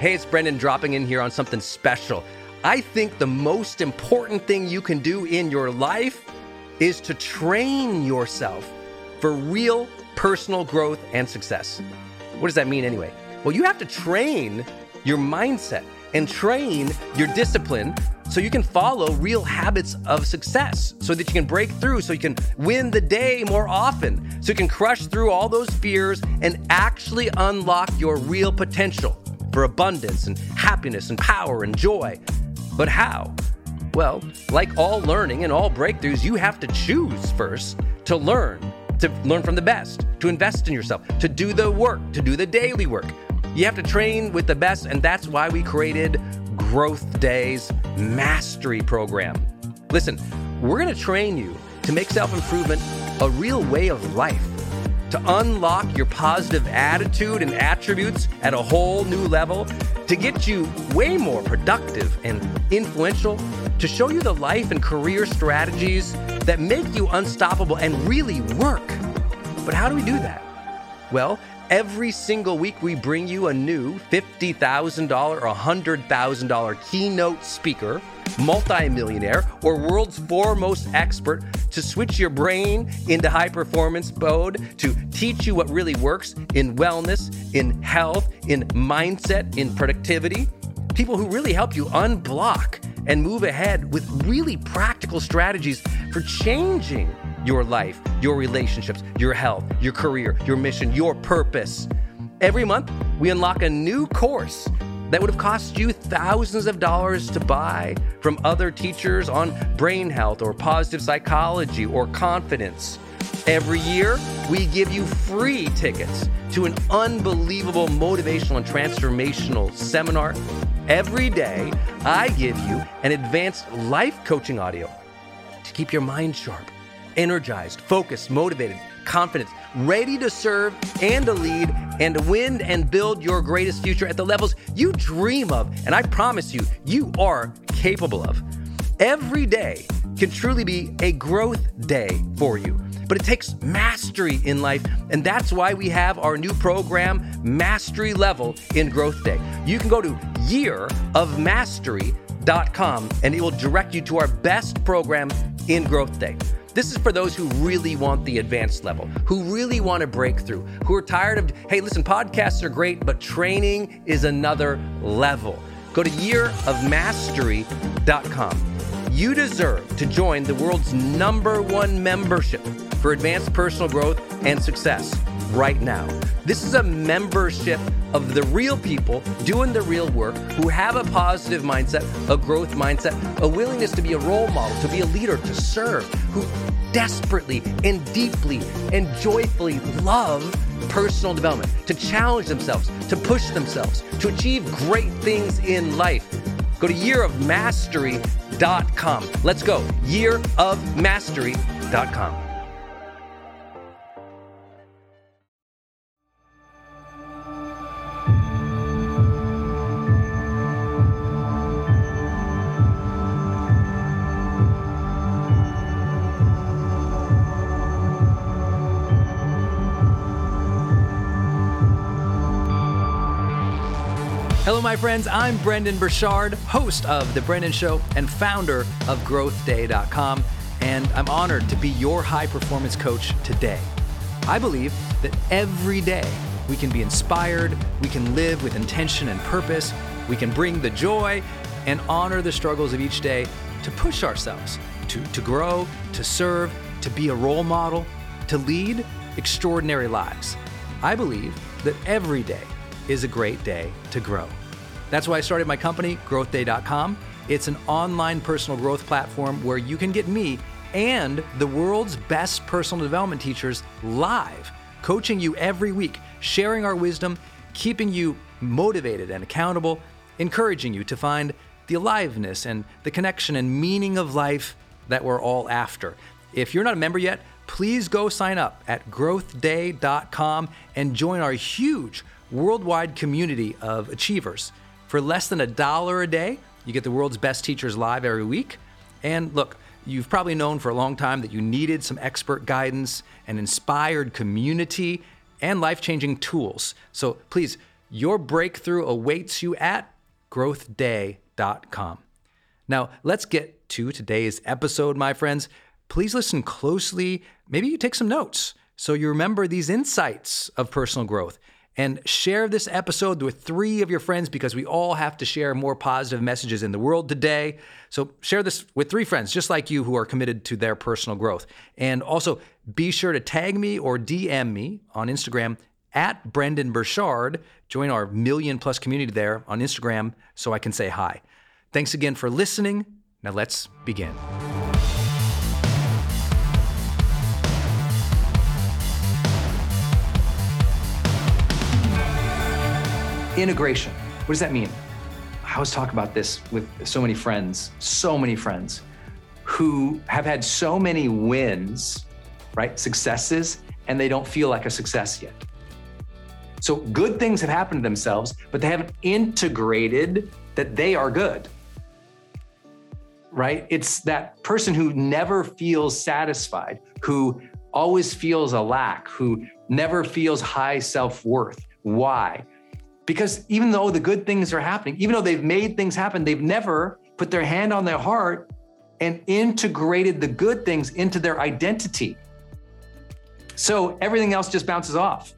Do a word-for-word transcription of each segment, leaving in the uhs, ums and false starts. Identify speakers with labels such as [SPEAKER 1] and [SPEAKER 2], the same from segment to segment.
[SPEAKER 1] Hey, it's Brendan dropping in here on something special. I think the most important thing you can do in your life is to train yourself for real personal growth and success. What does that mean anyway? Well, you have to train your mindset and train your discipline so you can follow real habits of success, so that you can break through, so you can win the day more often, so you can crush through all those fears and actually unlock your real potential for abundance and happiness and power and joy. But how? Well, like all learning and all breakthroughs, you have to choose first to learn, to learn from the best, to invest in yourself, to do the work, to do the daily work. You have to train with the best, and that's why we created Growth Day's Mastery Program. Listen, we're going to train you to make self-improvement a real way of life, to unlock your positive attitude and attributes at a whole new level, to get you way more productive and influential, to show you the life and career strategies that make you unstoppable and really work. But how do we do that? Well, every single week we bring you a new fifty thousand dollars or one hundred thousand dollars keynote speaker, multimillionaire, or world's foremost expert to switch your brain into high performance mode, to teach you what really works in wellness, in health, in mindset, in productivity. People who really help you unblock and move ahead with really practical strategies for changing your life, your relationships, your health, your career, your mission, your purpose. Every month, we unlock a new course that would have cost you thousands of dollars to buy from other teachers on brain health or positive psychology or confidence. Every year, we give you free tickets to an unbelievable motivational and transformational seminar. Every day, I give you an advanced life coaching audio to keep your mind sharp, energized, focused, motivated, confident, ready to serve and to lead and to win and build your greatest future at the levels you dream of. And I promise you, you are capable of. Every day can truly be a growth day for you, but it takes mastery in life. And that's why we have our new program, Mastery Level in Growth Day. You can go to year of mastery dot com and it will direct you to our best program in Growth Day. This is for those who really want the advanced level, who really want to break through, who are tired of, hey, listen, podcasts are great, but training is another level. Go to year of mastery dot com. You deserve to join the world's number one membership for advanced personal growth and success right now. This is a membership of the real people doing the real work, who have a positive mindset, a growth mindset, a willingness to be a role model, to be a leader, to serve, who desperately and deeply and joyfully love personal development, to challenge themselves, to push themselves, to achieve great things in life. Go to year of mastery dot com. Let's go. year of mastery dot com.
[SPEAKER 2] Hello, my friends. I'm Brendon Burchard, host of The Brendan Show and founder of growth day dot com, and I'm honored to be your high-performance coach today. I believe that every day we can be inspired, we can live with intention and purpose, we can bring the joy and honor the struggles of each day to push ourselves, to, to grow, to serve, to be a role model, to lead extraordinary lives. I believe that every day is a great day to grow. That's why I started my company, growth day dot com. It's an online personal growth platform where you can get me and the world's best personal development teachers live, coaching you every week, sharing our wisdom, keeping you motivated and accountable, encouraging you to find the aliveness and the connection and meaning of life that we're all after. If you're not a member yet, please go sign up at growth day dot com and join our huge worldwide community of achievers. For less than a dollar a day, you get the world's best teachers live every week. And look, you've probably known for a long time that you needed some expert guidance, an inspired community, and life-changing tools. So please Your breakthrough awaits you at growth day dot com. Now, let's get to today's episode, my friends. Please listen closely. Maybe you take some notes so you remember these insights of personal growth. And share this episode with three of your friends, because we all have to share more positive messages in the world today. So share this with three friends just like you who are committed to their personal growth. And also be sure to tag me or D M me on Instagram at Brendon Burchard. Join our million plus community there on Instagram so I can say hi. Thanks again for listening. Now let's begin. Integration. What does that mean? I always talk about this with so many friends, so many friends who have had so many wins, right? Successes, and they don't feel like a success yet. So good things have happened to themselves, but they haven't integrated that they are good, right? It's that person who never feels satisfied, who always feels a lack, who never feels high self-worth. Why? Because even though the good things are happening, even though they've made things happen, they've never put their hand on their heart and integrated the good things into their identity. So everything else just bounces off.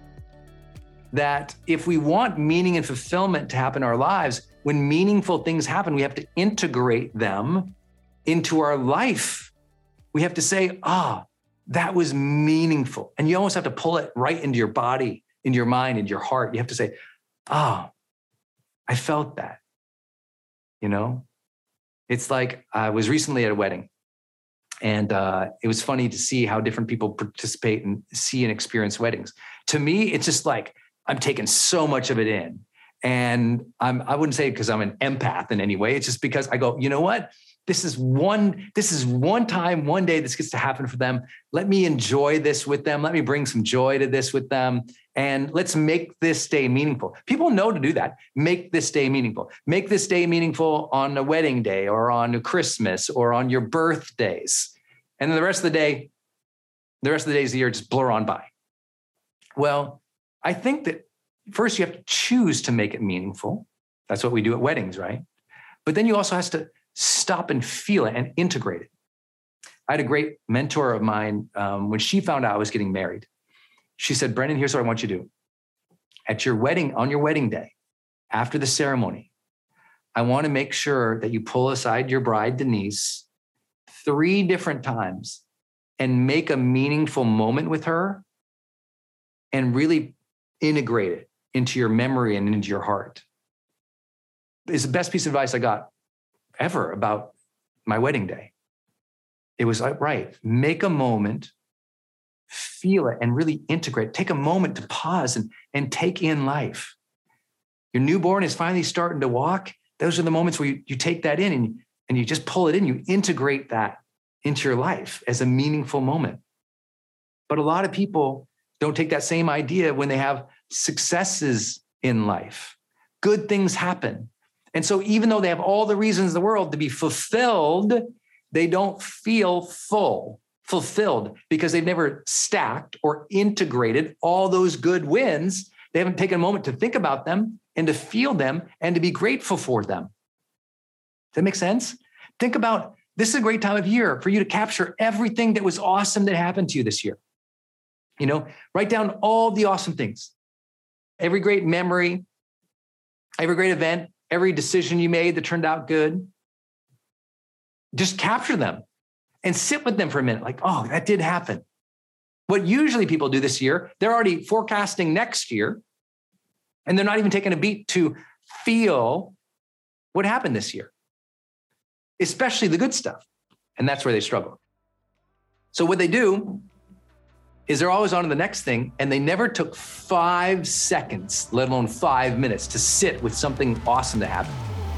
[SPEAKER 2] That if we want meaning and fulfillment to happen in our lives, when meaningful things happen, we have to integrate them into our life. We have to say, ah, that was meaningful. And you almost have to pull it right into your body, in your mind, in your heart. You have to say, oh, I felt that, you know? It's like I was recently at a wedding, and uh, it was funny to see how different people participate and see and experience weddings. To me, it's just like I'm taking so much of it in. And I'm, I wouldn't say because I'm an empath in any way. It's just because I go, you know what? This is one, this is one time, one day this gets to happen for them. Let me enjoy this with them. Let me bring some joy to this with them. And let's make this day meaningful. People know to do that. Make this day meaningful. Make this day meaningful on a wedding day or on a Christmas or on your birthdays. And then the rest of the day, the rest of the days of the year just blur on by. Well, I think that first you have to choose to make it meaningful. That's what we do at weddings, right? But then you also have to stop and feel it and integrate it. I had a great mentor of mine, um, when she found out I was getting married, she said, Brendon, here's what I want you to do. At your wedding, on your wedding day, after the ceremony, I want to make sure that you pull aside your bride, Denise, three different times and make a meaningful moment with her and really integrate it into your memory and into your heart. It's the best piece of advice I got ever about my wedding day. It was like, right, make a moment, feel it, and really integrate. Take a moment to pause and, and take in life. Your newborn is finally starting to walk. Those are the moments where you, you take that in and, and you just pull it in. You integrate that into your life as a meaningful moment. But a lot of people don't take that same idea when they have successes in life. Good things happen. And so even though they have all the reasons in the world to be fulfilled, they don't feel full, fulfilled, because they've never stacked or integrated all those good wins. They haven't taken a moment to think about them and to feel them and to be grateful for them. Does that make sense? Think about, this is a great time of year for you to capture everything that was awesome that happened to you this year. You know, write down all the awesome things, every great memory, every great event, every decision you made that turned out good. Just capture them and sit with them for a minute. Like, oh, that did happen. What usually people do this year, they're already forecasting next year, and they're not even taking a beat to feel what happened this year, especially the good stuff. And that's where they struggle. So what they do is they're always on to the next thing, and they never took five seconds, let alone five minutes, to sit with something awesome that happened.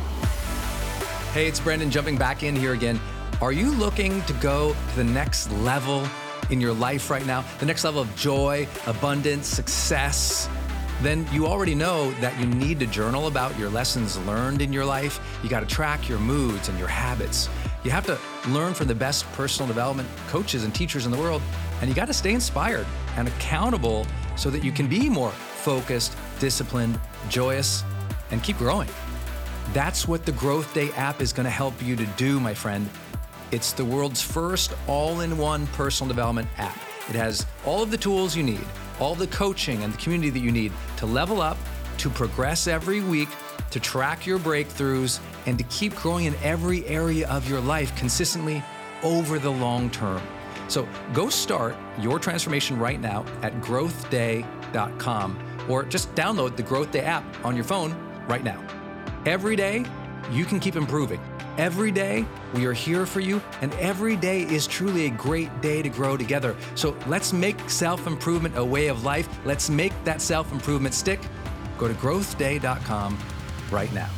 [SPEAKER 2] Hey, it's Brendon jumping back in here again. Are you looking to go to the next level in your life right now? The next level of joy, abundance, success? Then you already know that you need to journal about your lessons learned in your life. You got to track your moods and your habits. You have to learn from the best personal development coaches and teachers in the world. And you got to stay inspired and accountable so that you can be more focused, disciplined, joyous, and keep growing. That's what the Growth Day app is going to help you to do, my friend. It's the world's first all-in-one personal development app. It has all of the tools you need, all the coaching and the community that you need to level up, to progress every week, to track your breakthroughs, and to keep growing in every area of your life consistently over the long term. So go start your transformation right now at growth day dot com, or just download the Growth Day app on your phone right now. Every day, you can keep improving. Every day, we are here for you, and every day is truly a great day to grow together. So let's make self-improvement a way of life. Let's make that self-improvement stick. Go to growth day dot com right now.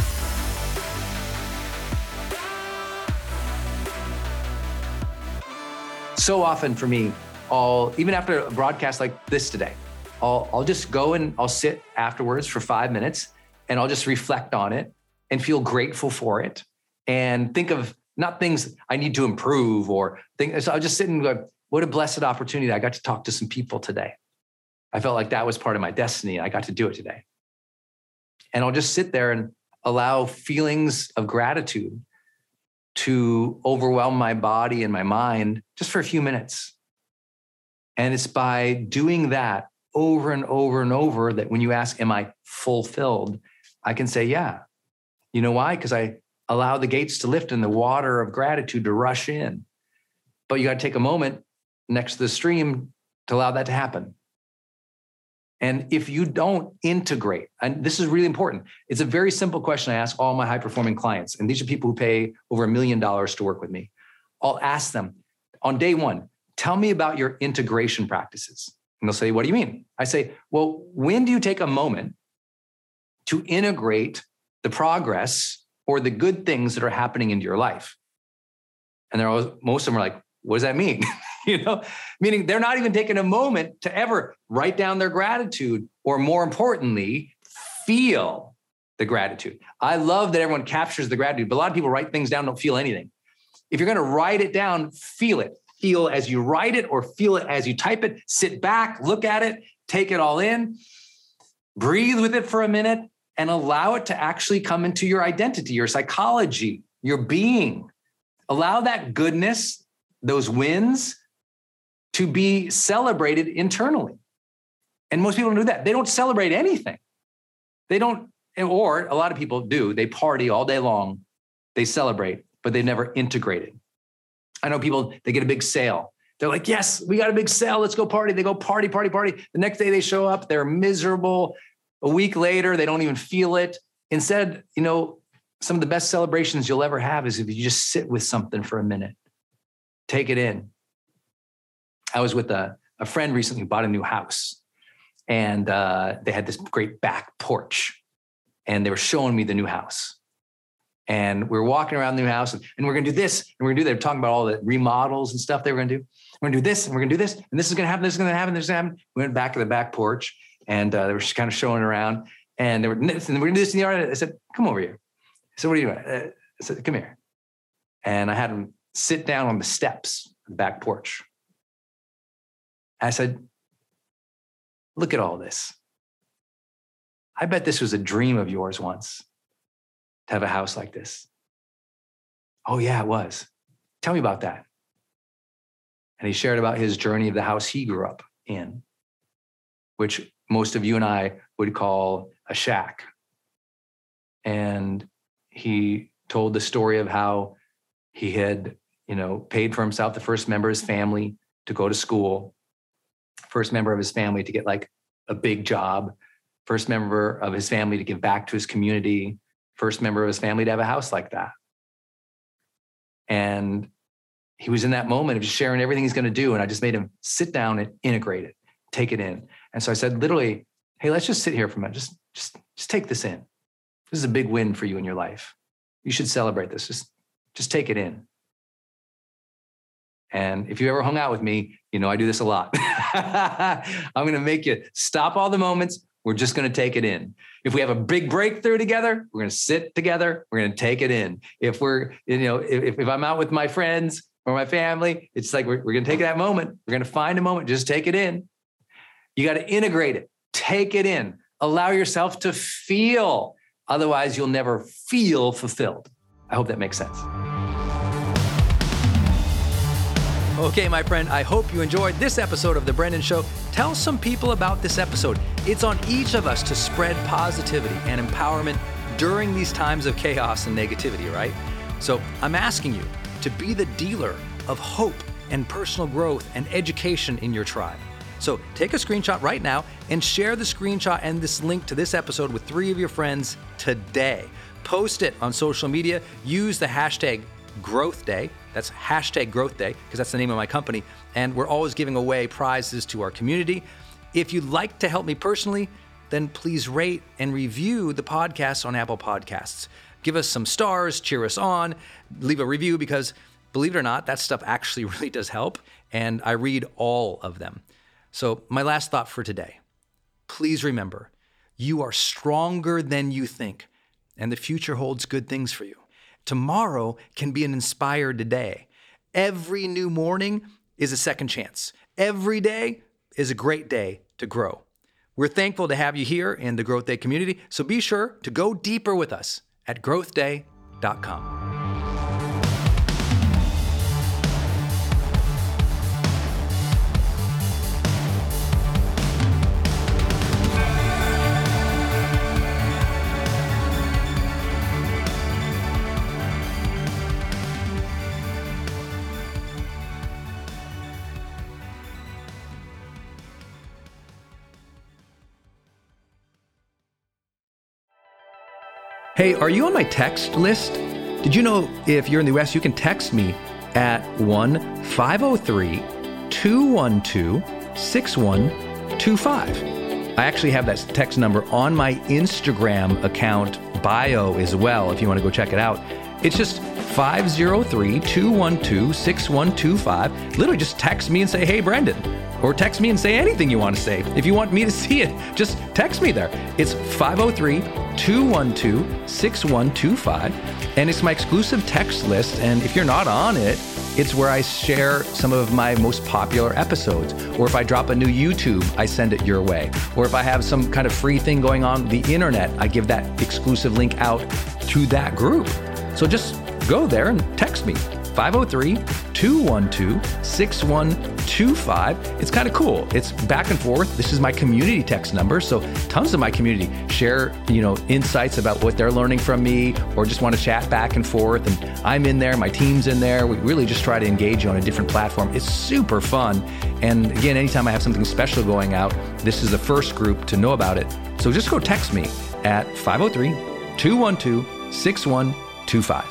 [SPEAKER 3] So often for me, I'll, even after a broadcast like this today, I'll, I'll just go and I'll sit afterwards for five minutes and I'll just reflect on it and feel grateful for it and think of not things I need to improve or things. So I'll just sit and go, what a blessed opportunity. I got to talk to some people today. I felt like that was part of my destiny. I got to do it today. And I'll just sit there and allow feelings of gratitude to overwhelm my body and my mind just for a few minutes. And it's by doing that over and over and over that when you ask, am I fulfilled? I can say, yeah. You know why? Because I allow the gates to lift and the water of gratitude to rush in. But you got to take a moment next to the stream to allow that to happen. And if you don't integrate, and this is really important, it's a very simple question I ask all my high-performing clients, and these are people who pay over a million dollars to work with me. I'll ask them on day one, tell me about your integration practices. And they'll say, what do you mean? I say, well, when do you take a moment to integrate the progress or the good things that are happening into your life? And they're always, most of them are like, what does that mean? You know, meaning they're not even taking a moment to ever write down their gratitude, or more importantly, feel the gratitude. I love that everyone captures the gratitude, but a lot of people write things down, don't feel anything. If you're going to write it down, feel it. Feel as you write it or feel it as you type it. Sit back, look at it, take it all in, breathe with it for a minute, and allow it to actually come into your identity, your psychology, your being. Allow that goodness, those wins, to be celebrated internally. And most people don't do that. They don't celebrate anything. They don't, or a lot of people do. They party all day long. They celebrate, but they've never integrated. I know people, they get a big sale. They're like, yes, we got a big sale. Let's go party. They go party, party, party. The next day they show up, they're miserable. A week later, they don't even feel it. Instead, you know, some of the best celebrations you'll ever have is if you just sit with something for a minute, take it in. I was with a, a friend recently who bought a new house, and uh, they had this great back porch, and they were showing me the new house. And we were walking around the new house, and, and we're going to do this, and we're going to do that. They're talking about all the remodels and stuff they were going to do. We're going to do this, and we're going to do this, and this is going to happen, this is going to happen, this is going to happen. We went back to the back porch, and uh, they were just kind of showing around, and they were, and we're going to do this in the yard. I said, come over here. I said, what are you doing? I said, come here. And I had them sit down on the steps of the back porch. I said, look at all this. I bet this was a dream of yours once, to have a house like this. Oh yeah, it was. Tell me about that. And he shared about his journey of the house he grew up in, which most of you and I would call a shack. And he told the story of how he had, you know, paid for himself, the first member of his family to go to school, first member of his family to get like a big job, first member of his family to give back to his community, first member of his family to have a house like that. And he was in that moment of just sharing everything he's going to do. And I just made him sit down and integrate it, take it in. And so I said, literally, hey, let's just sit here for a minute. Just, just, just take this in. This is a big win for you in your life. You should celebrate this. Just, just take it in. And if you ever hung out with me, you know, I do this a lot. I'm going to make you stop all the moments. We're just going to take it in. If we have a big breakthrough together, we're going to sit together. We're going to take it in. If we're, you know, if, if I'm out with my friends or my family, it's like, we're, we're going to take that moment. We're going to find a moment, just take it in. You got to integrate it. Take it in. Allow yourself to feel. Otherwise, you'll never feel fulfilled. I hope that makes sense.
[SPEAKER 2] Okay, my friend, I hope you enjoyed this episode of The Brendon Show. Tell some people about this episode. It's on each of us to spread positivity and empowerment during these times of chaos and negativity, right? So I'm asking you to be the dealer of hope and personal growth and education in your tribe. So take a screenshot right now and share the screenshot and this link to this episode with three of your friends today. Post it on social media. Use the hashtag Growth Day. That's hashtag Growth Day because that's the name of my company. And we're always giving away prizes to our community. If you'd like to help me personally, then please rate and review the podcast on Apple Podcasts. Give us some stars, cheer us on, leave a review because believe it or not, that stuff actually really does help. And I read all of them. So my last thought for today, please remember, you are stronger than you think, and the future holds good things for you. Tomorrow can be an inspired day. Every new morning is a second chance. Every day is a great day to grow. We're thankful to have you here in the Growth Day community, so be sure to go deeper with us at growth day dot com. Hey, are you on my text list? Did you know if you're in the U S, you can text me at one five oh three, two one two, six one two five. I actually have that text number on my Instagram account bio as well, if you want to go check it out. It's just five oh three, two one two, six one two five. Literally just text me and say, hey, Brendon. Or text me and say anything you want to say. If you want me to see it, just text me there. It's five oh three, two one two, six one two five. And it's my exclusive text list. And if you're not on it, it's where I share some of my most popular episodes. Or if I drop a new YouTube, I send it your way. Or if I have some kind of free thing going on the internet, I give that exclusive link out to that group. So just go there and text me. five oh three, two one two, six one two five. It's kind of cool. It's back and forth. This is my community text number. So tons of my community share, you know, insights about what they're learning from me or just want to chat back and forth. And I'm in there. My team's in there. We really just try to engage you on a different platform. It's super fun. And again, anytime I have something special going out, this is the first group to know about it. So just go text me at five oh three, two one two, six one two five.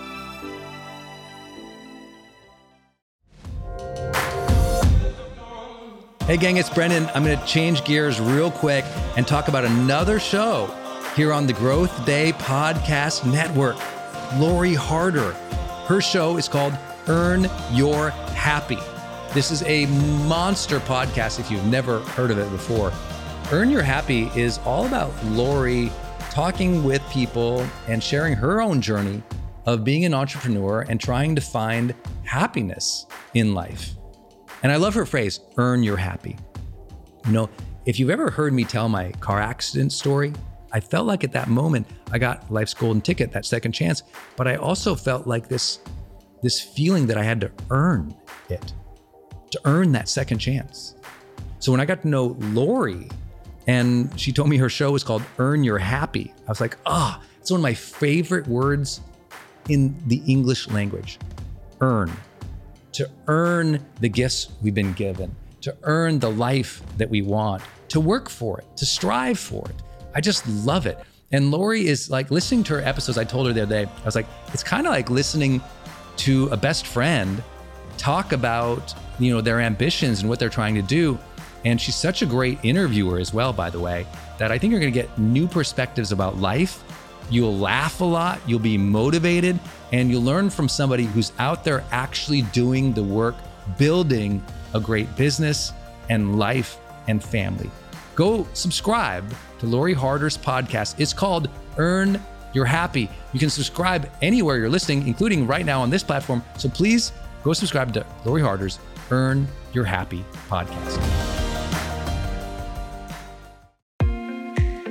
[SPEAKER 2] Hey gang, it's Brendon. I'm going to change gears real quick and talk about another show here on the Growth Day Podcast Network. Lori Harder. Her show is called Earn Your Happy. This is a monster podcast if you've never heard of it before. Earn Your Happy is all about Lori talking with people and sharing her own journey of being an entrepreneur and trying to find happiness in life. And I love her phrase, earn your happy. You know, if you've ever heard me tell my car accident story, I felt like at that moment, I got life's golden ticket, that second chance, but I also felt like this, this feeling that I had to earn it, to earn that second chance. So when I got to know Lori and she told me her show was called Earn Your Happy, I was like, ah, oh, it's one of my favorite words in the English language, earn. To earn the gifts we've been given, to earn the life that we want, to work for it, to strive for it. I just love it. And Lori is like, listening to her episodes, I told her the other day, I was like, it's kind of like listening to a best friend talk about, you know, their ambitions and what they're trying to do. And she's such a great interviewer as well, by the way, that I think you're gonna get new perspectives about life. You'll laugh a lot, you'll be motivated, and you'll learn from somebody who's out there actually doing the work, building a great business and life and family. Go subscribe to Lori Harder's podcast. It's called Earn Your Happy. You can subscribe anywhere you're listening, including right now on this platform. So please go subscribe to Lori Harder's Earn Your Happy podcast.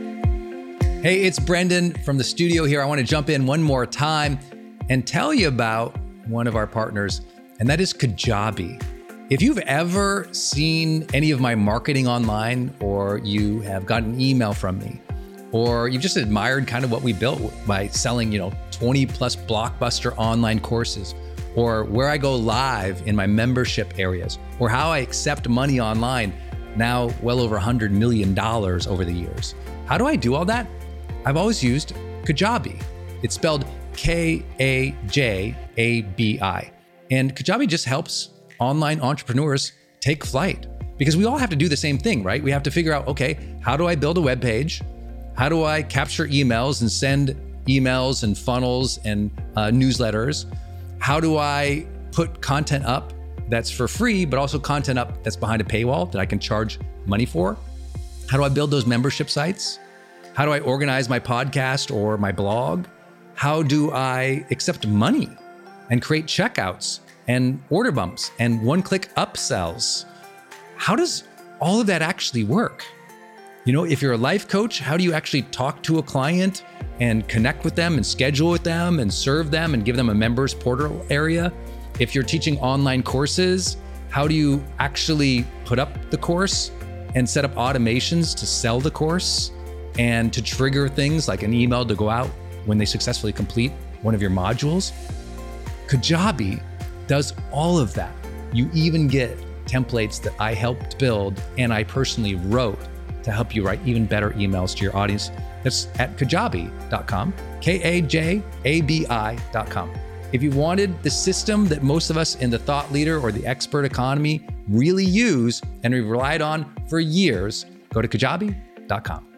[SPEAKER 2] Hey, it's Brendan from the studio here. I want to jump in one more time and tell you about one of our partners, and that is Kajabi. If you've ever seen any of my marketing online, or you have gotten an email from me, or you've just admired kind of what we built by selling, you know, twenty plus blockbuster online courses, or where I go live in my membership areas, or how I accept money online, now well over one hundred million dollars over the years. How do I do all that? I've always used Kajabi. It's spelled K A J A B I. And Kajabi just helps online entrepreneurs take flight, because we all have to do the same thing, right? We have to figure out, okay, how do I build a web page? How do I capture emails and send emails and funnels and uh, newsletters? How do I put content up that's for free, but also content up that's behind a paywall that I can charge money for? How do I build those membership sites? How do I organize my podcast or my blog? How do I accept money and create checkouts and order bumps and one-click upsells? How does all of that actually work? You know, if you're a life coach, how do you actually talk to a client and connect with them and schedule with them and serve them and give them a members portal area? If you're teaching online courses, how do you actually put up the course and set up automations to sell the course and to trigger things like an email to go out when they successfully complete one of your modules? Kajabi does all of that. You even get templates that I helped build and I personally wrote to help you write even better emails to your audience. That's at kajabi dot com, K A J A B I dot com. If you wanted the system that most of us in the thought leader or the expert economy really use and we've relied on for years, go to kajabi dot com.